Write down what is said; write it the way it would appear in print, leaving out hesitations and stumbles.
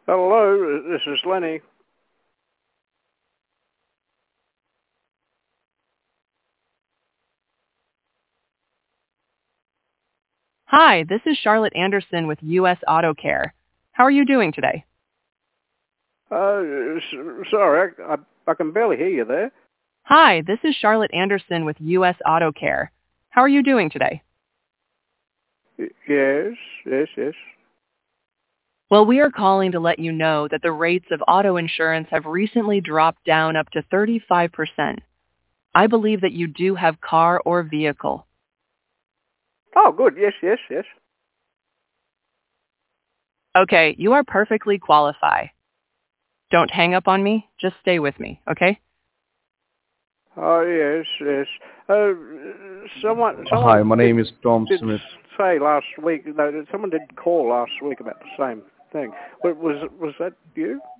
Hello, this is Lenny. Hi, this is Charlotte Anderson with U.S. Auto Care. How are you doing today? Sorry, I can barely hear you there. Hi, this is Charlotte Anderson with U.S. Auto Care. How are you doing today? Yes. Well, we are calling to let you know that the rates of auto insurance have recently dropped down up to 35%. I believe that you do have car or vehicle. Oh, good. Yes. Okay, you are perfectly qualified. Don't hang up on me. Just stay with me, okay? Oh, yes. Someone Hi, my name is Tom did Smith. say last week, someone did call last week about the same thing. Was that you?